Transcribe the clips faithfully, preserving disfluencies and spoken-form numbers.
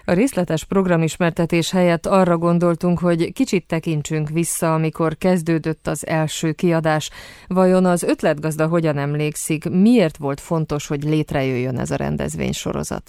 A részletes programismertetés helyett arra gondoltunk, hogy kicsit tekintsünk vissza, amikor kezdődött az első kiadás. Vajon az ötletgazda hogyan emlékszik, miért volt fontos, hogy létrejöjjön ez a rendezvénysorozat?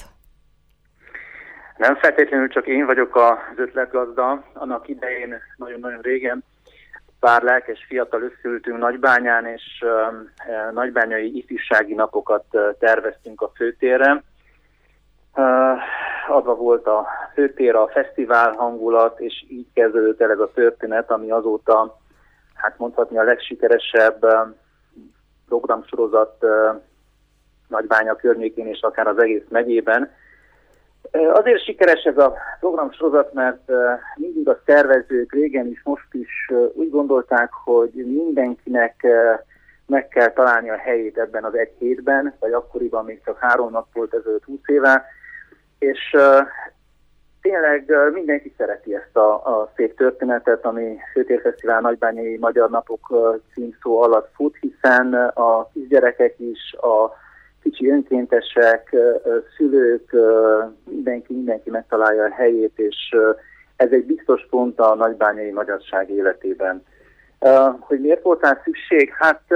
Nem feltétlenül csak én vagyok az ötletgazda. Annak idején nagyon-nagyon régen pár lelkes fiatal összeültünk Nagybányán, és uh, nagybányai ifjúsági napokat uh, terveztünk a főtérre. Uh, adva volt a főtér, a fesztivál hangulat, és így kezdődött el ez a történet, ami azóta, hát mondhatni, a legsikeresebb uh, programsorozat uh, Nagybánya környékén, és akár az egész megyében. Uh, azért sikeres ez a programsorozat, mert uh, mindig a szervezők régen is, most is uh, úgy gondolták, hogy mindenkinek uh, meg kell találni a helyét ebben az egy hétben, vagy akkoriban még csak három nap volt, ezelőtt húsz éve, és uh, tényleg uh, mindenki szereti ezt a, a szép történetet, ami Főtérfesztivál Nagybányai Magyar Napok uh, címszó alatt fut, hiszen uh, a kisgyerekek is, a kicsi önkéntesek, uh, szülők, uh, mindenki, mindenki megtalálja a helyét, és uh, ez egy biztos pont a nagybányai magyarság életében. Uh, hogy miért volt rá szükség? Hát uh,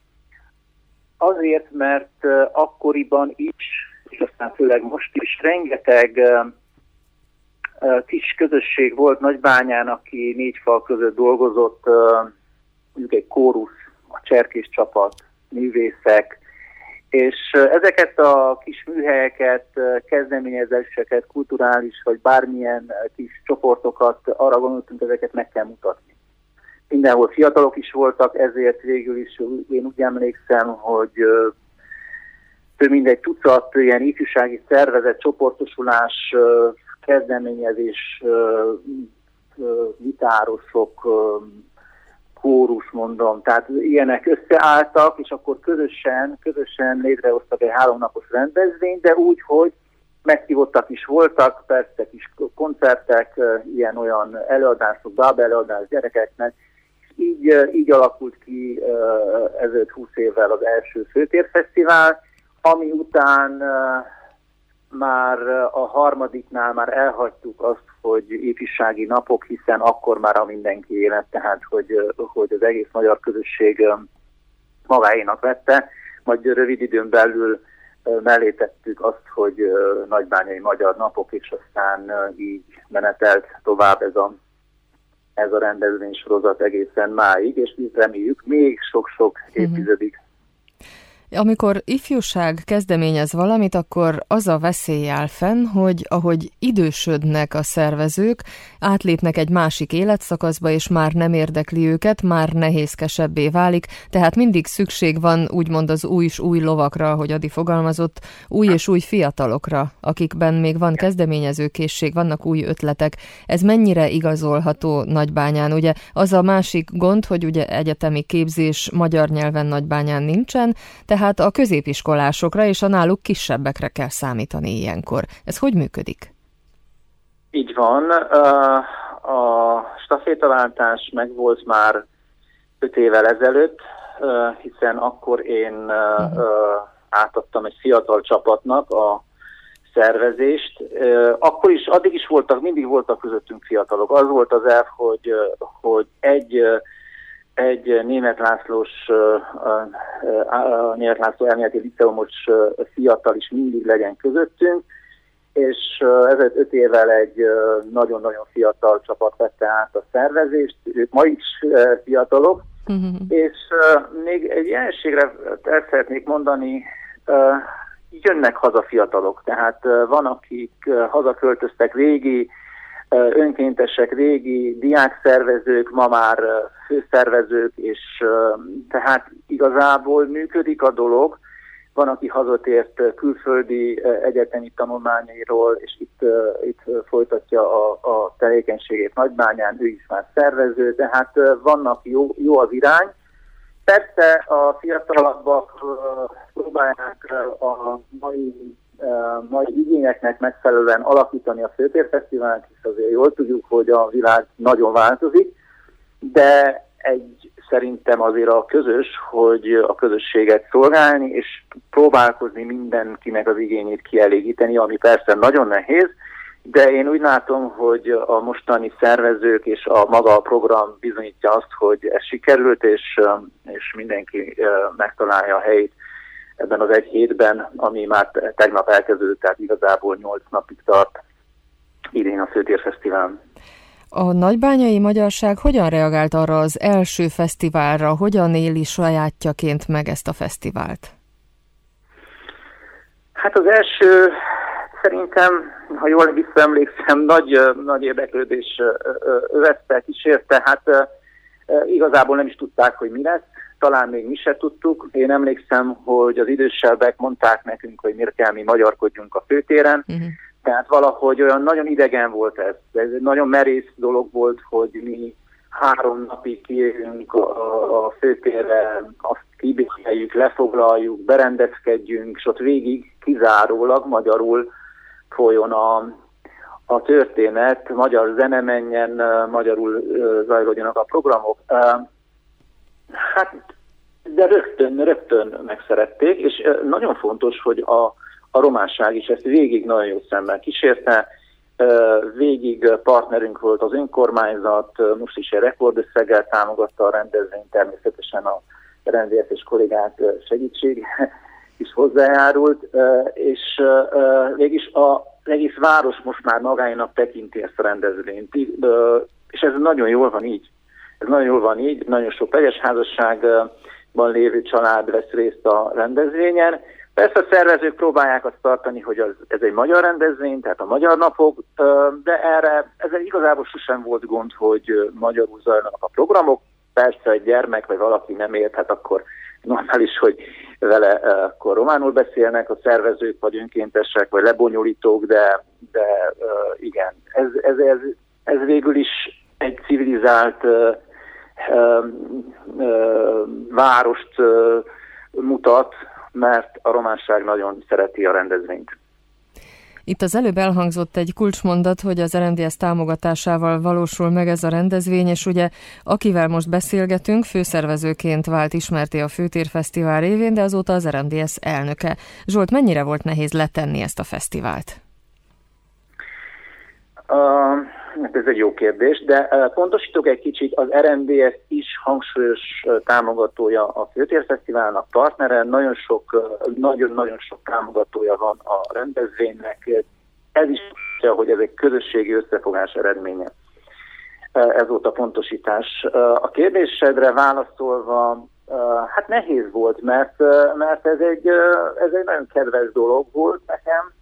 azért, mert uh, akkoriban is, és aztán főleg most is rengeteg uh, uh, kis közösség volt Nagybányán, aki négy fal között dolgozott, uh, mondjuk egy kórusz, a cserkés csapat, művészek, és uh, ezeket a kis műhelyeket, uh, kezdeményezéseket, kulturális vagy bármilyen uh, kis csoportokat, arra gondoltunk, ezeket meg kell mutatni. Mindenhol fiatalok is voltak, ezért végül is én úgy emlékszem, hogy uh, több mindegy tucat ilyen ifjúsági szervezet, csoportosulás, kezdeményezés, vitárosok, kórus mondom, tehát ilyenek összeálltak, és akkor közösen, közösen létrehoztak egy háromnapos rendezvényt, de úgy, hogy meghívottak is voltak, persze kis koncertek, ilyen-olyan előadások, bábelőadás gyerekeknek, így, így alakult ki ezelőtt húsz évvel az első Főtérfesztivál, ami után uh, már a harmadiknál már elhagytuk azt, hogy ifjúsági napok, hiszen akkor már a mindenki élet, tehát hogy, hogy az egész magyar közösség uh, magáénak vette, majd rövid időn belül uh, mellé tettük azt, hogy uh, nagybányai magyar napok, és aztán uh, így menetelt tovább ez a, ez a rendezvénysorozat egészen máig, és így reméljük még sok-sok évtizedig. Amikor ifjúság kezdeményez valamit, akkor az a veszély áll fenn, hogy ahogy idősödnek a szervezők, átlépnek egy másik életszakaszba, és már nem érdekli őket, már nehézkesebbé válik, tehát mindig szükség van úgymond az új és új lovakra, hogy Adi fogalmazott, új és új fiatalokra, akikben még van kezdeményezőkészség, vannak új ötletek. Ez mennyire igazolható Nagybányán? Ugye az a másik gond, hogy ugye egyetemi képzés magyar nyelven Nagybányán nincsen, tehát Tehát a középiskolásokra és a náluk kisebbekre kell számítani ilyenkor. Ez hogy működik? Így van. A stafétaváltás megvolt már öt évvel ezelőtt, hiszen akkor én uh-huh. átadtam egy fiatal csapatnak a szervezést. Akkor is, addig is voltak, mindig voltak közöttünk fiatalok. Az volt az elv, hogy, hogy egy egy Németh Lászlós, a Németh László elméleti liceumos fiatal is mindig legyen közöttünk, és ezelőtt öt évvel egy nagyon-nagyon fiatal csapat vette át a szervezést, ők ma is fiatalok, uh-huh. és még egy jelenségre el szeretnék mondani, jönnek haza fiatalok, tehát van, akik hazaköltöztek, régi önkéntesek, régi diákszervezők, ma már főszervezők, és tehát igazából működik a dolog. Van, aki hazatért külföldi egyetemi tanulmányairól, és itt, itt folytatja a, a tevékenységét Nagybányán, ő is már szervező, tehát vannak jó, jó az irány. Persze a fiatalabbak próbálják a mai mai igényeknek megfelelően alakítani a Főtérfesztivált, és azért jól tudjuk, hogy a világ nagyon változik, de egy szerintem azért a közös, hogy a közösséget szolgálni, és próbálkozni mindenkinek az igényét kielégíteni, ami persze nagyon nehéz, de én úgy látom, hogy a mostani szervezők és a maga a program bizonyítja azt, hogy ez sikerült, és, és mindenki megtalálja a helyét ebben az egy hétben, ami már tegnap elkezdődött, tehát igazából nyolc napig tart idén a Főtérfesztivál. A nagybányai magyarság hogyan reagált arra az első fesztiválra, hogyan éli sajátjaként meg ezt a fesztivált? Hát az első, szerintem, ha jól visszaemlékszem, nagy, nagy érdeklődés övezte, kísérte, hát igazából nem is tudták, hogy mi lesz, talán még mi se tudtuk. Én emlékszem, hogy az idősebbek mondták nekünk, hogy miért kell mi magyarkodjunk a főtéren, uh-huh. Tehát valahogy olyan nagyon idegen volt ez. Ez egy nagyon merész dolog volt, hogy mi három napig kijövünk a, a főtérre, azt kibékeljük, lefoglaljuk, berendezkedjünk, és ott végig kizárólag magyarul folyjon a, a történet, magyar zene menjen, magyarul zajlódjanak a programok. Hát, de rögtön, rögtön megszerették, és nagyon fontos, hogy a A románság is ezt végig nagyon jó szemmel kísérte, végig partnerünk volt az önkormányzat, most is egy rekordösszeggel támogatta a rendezvényt, természetesen a er en dé es és kollégák segítség is hozzájárult, és végig az egész város most már magáénak tekinti ezt a rendezvényt, és ez nagyon jól van így. Ez nagyon jól van így, nagyon sok vegyes házasságban lévő család vesz részt a rendezvényen. Persze a szervezők próbálják azt tartani, hogy az, ez egy magyar rendezvény, tehát a magyar napok, de erre ezzel igazából sosem volt gond, hogy magyarul zajlanak a programok. Persze egy gyermek vagy valaki nem ért, hát akkor normális, hogy vele akkor románul beszélnek a szervezők, vagy önkéntesek, vagy lebonyolítók, de, de igen, ez, ez, ez, ez végül is egy civilizált uh, uh, uh, várost uh, mutat, mert a románság nagyon szereti a rendezvényt. Itt az előbb elhangzott egy kulcsmondat, hogy az er en dé es támogatásával valósul meg ez a rendezvény, és ugye akivel most beszélgetünk, főszervezőként vált ismerté a Főtérfesztivál révén, de azóta az er en dé es elnöke. Zsolt, mennyire volt nehéz letenni ezt a fesztivált? Uh... Ez egy jó kérdés, de pontosítok egy kicsit, az er en dé es is hangsúlyos támogatója a Főtérfesztiválnak, partnere, nagyon sok, nagyon-nagyon sok támogatója van a rendezvénynek. Ez is tudja, hogy ez egy közösségi összefogás eredménye. Ez volt a pontosítás. A kérdésedre válaszolva, hát nehéz volt, mert, mert ez, egy, ez egy nagyon kedves dolog volt nekem.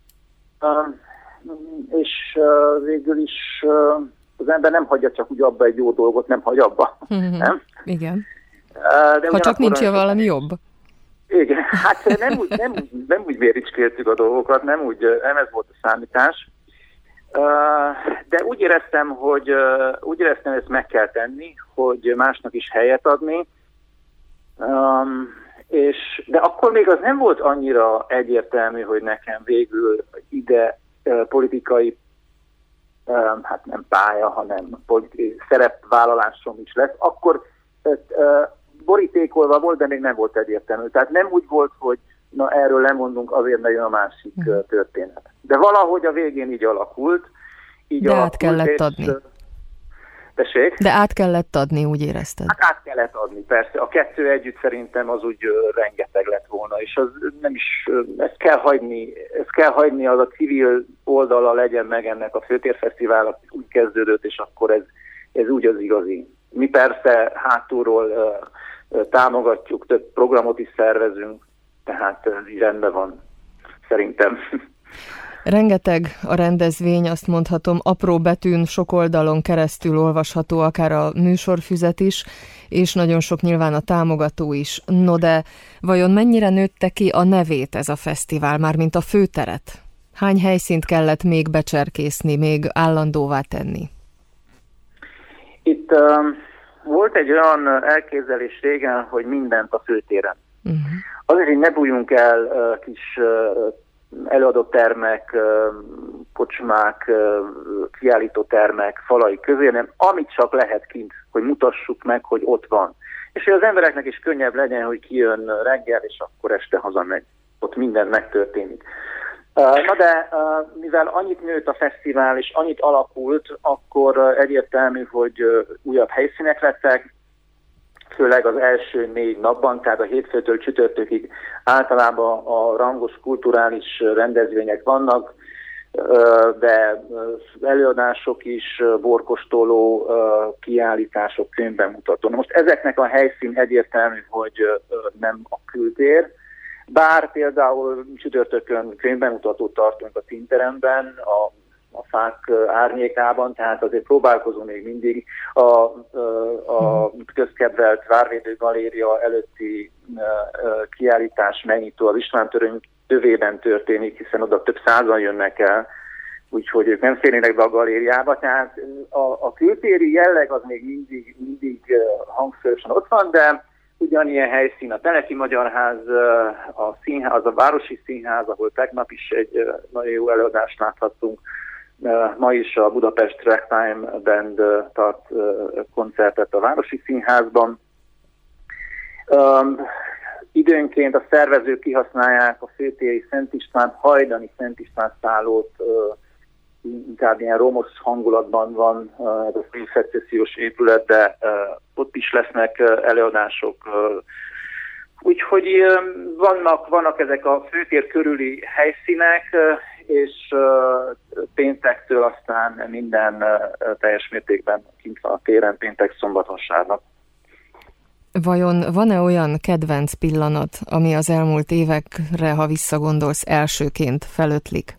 És uh, végül is uh, az ember nem hagyja csak úgy abba egy jó dolgot, nem hagy abba. Mm-hmm. Nem? Igen. Uh, de ha csak nincs valami jobb. Igen, hát nem úgy, nem, nem úgy méricskéltük a dolgokat, nem, úgy, nem ez volt a számítás. Uh, de úgy éreztem, hogy uh, úgy éreztem, hogy ezt meg kell tenni, hogy másnak is helyet adni. Um, és, de akkor még az nem volt annyira egyértelmű, hogy nekem végül ide politikai, hát nem pálya, hanem politikai szerepvállalásom is lesz. Akkor borítékolva volt, de még nem volt egyértelmű. Tehát nem úgy volt, hogy na erről lemondunk, azért ne jön a másik hmm. történet. De valahogy a végén így alakult. Így de alakult, át kellett és, adni. Tessék? De át kellett adni, úgy érezted? Hát át kellett adni, persze. A kettő együtt szerintem az úgy rengeteg lett volna, és az nem is, ezt kell hagyni, ezt kell hagyni, az a civil oldala legyen meg ennek a Főtérfesztivál, úgy kezdődött, és akkor ez, ez úgy az igazi. Mi persze hátulról uh, támogatjuk, több programot is szervezünk, tehát ez így rendben van, szerintem. Rengeteg a rendezvény, azt mondhatom, apró betűn, sok oldalon keresztül olvasható, akár a műsorfüzet is, és nagyon sok nyilván a támogató is. No de vajon mennyire nőtte ki a nevét ez a fesztivál, mármint a főteret? Hány helyszínt kellett még becserkészni, még állandóvá tenni? Itt uh, volt egy olyan elképzelés régen, hogy mindent a főtéren. Uh-huh. Azért, hogy ne bújjunk el uh, kis uh, előadótermek, kocsmák, kiállítótermek falai közé, nem amit csak lehet kint, hogy mutassuk meg, hogy ott van. És hogy az embereknek is könnyebb legyen, hogy kijön reggel, és akkor este hazamegy. Ott minden megtörténik. Na de mivel annyit nőtt a fesztivál és annyit alakult, akkor egyértelmű, hogy újabb helyszínek lettek, főleg az első négy napban, tehát a hétfőtől csütörtökig általában a rangos kulturális rendezvények vannak, de előadások is, borkostoló, kiállítások, könyvbemutató. Most ezeknek a helyszín egyértelmű, hogy nem a kültér, bár például csütörtökön könyvbemutatót tartunk a színteremben, a, a fák árnyékában, tehát azért próbálkozunk még mindig a, a közkedvelt Várvédő Galéria előtti kiállítás megnyitó az István Töröny tövében történik, hiszen oda több százan jönnek el, úgyhogy ők nem férnének be a galériába, tehát a, a kültéri jelleg az még mindig, mindig hangsúlyosan ott van, de ugyanilyen helyszín a Teleki Magyar Ház, a színház, a Városi Színház, ahol tegnap is egy nagyon jó előadást láthattunk. Ma is a Budapest Ragtime Band tart koncertet a Városi Színházban. Um, időnként a szervezők kihasználják a főtéri Szent István, hajdani Szent István szállót, uh, inkább ilyen romos hangulatban van uh, ez a szecessziós épület, de uh, ott is lesznek uh, előadások. Uh, úgyhogy uh, vannak, vannak ezek a főtér körüli helyszínek, uh, és uh, péntektől aztán minden uh, teljes mértékben kint van a téren, péntek, szombat, vasárnap. Vajon van-e olyan kedvenc pillanat, ami az elmúlt évekre, ha visszagondolsz, elsőként felötlik?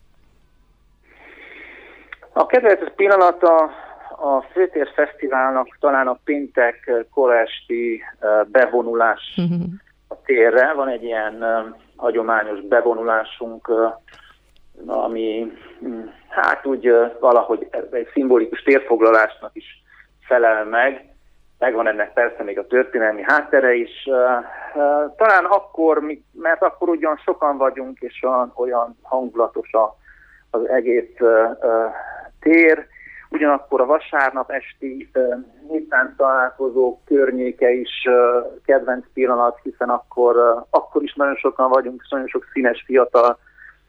A kedvenc pillanat a, a Főtér Fesztiválnak talán a péntek koraesti bevonulás a térre. Van egy ilyen hagyományos bevonulásunk, ami hát úgy valahogy egy szimbolikus térfoglalásnak is felel meg. Megvan ennek persze még a történelmi háttere is. Talán akkor, mert akkor ugyan sokan vagyunk, és olyan, olyan hangulatos az egész tér. Ugyanakkor a vasárnap esti néptánc találkozó környéke is kedvenc pillanat, hiszen akkor, akkor is nagyon sokan vagyunk, és nagyon sok színes fiatal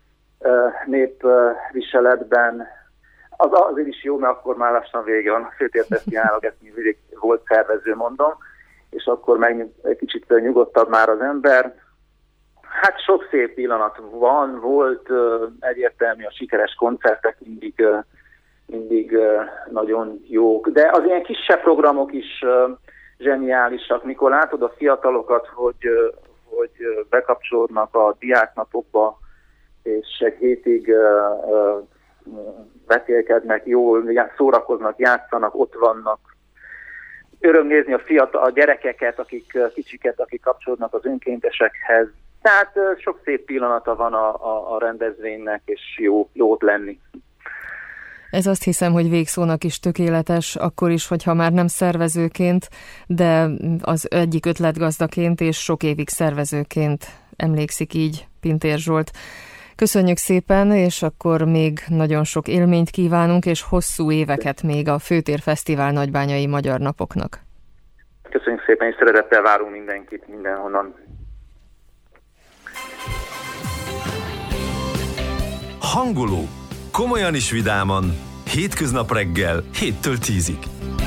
népviseletben. Az azért is jó, mert akkor már lassan vége van a Főtérfesztiválnak, ezt mindig volt szervező, mondom, és akkor meg egy kicsit nyugodtabb már az ember. Hát sok szép pillanat van, volt, egyértelmű a sikeres koncertek mindig, mindig nagyon jók, de az ilyen kisebb programok is zseniálisak, mikor látod a fiatalokat, hogy, hogy bekapcsolódnak a diáknapokba, és egy hétig vetélkednek, jól szórakoznak, játszanak, ott vannak. Öröm nézni a fiatal, a gyerekeket, akik kicsiket, akik kapcsolódnak az önkéntesekhez. Tehát sok szép pillanata van a, a, a rendezvénynek, és jó, jó ott lenni. Ez azt hiszem, hogy végszónak is tökéletes, akkor is, hogyha már nem szervezőként, de az egyik ötletgazdaként és sok évig szervezőként emlékszik így Pintér Zsolt. Köszönjük szépen, és akkor még nagyon sok élményt kívánunk, és hosszú éveket még a Főtér Fesztivál Nagybányai Magyar Napoknak. Köszönjük szépen, és szeretettel várunk mindenkit mindenhonnan. Hangoló. Komolyan is vidáman. Hétköznap reggel héttől tízig.